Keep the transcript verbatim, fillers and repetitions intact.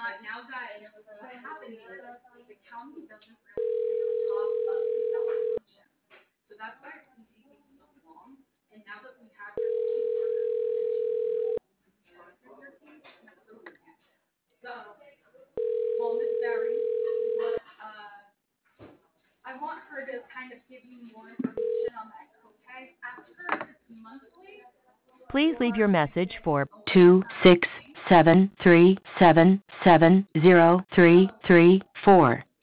Please leave your message for two six seven three seven seven zero three three four.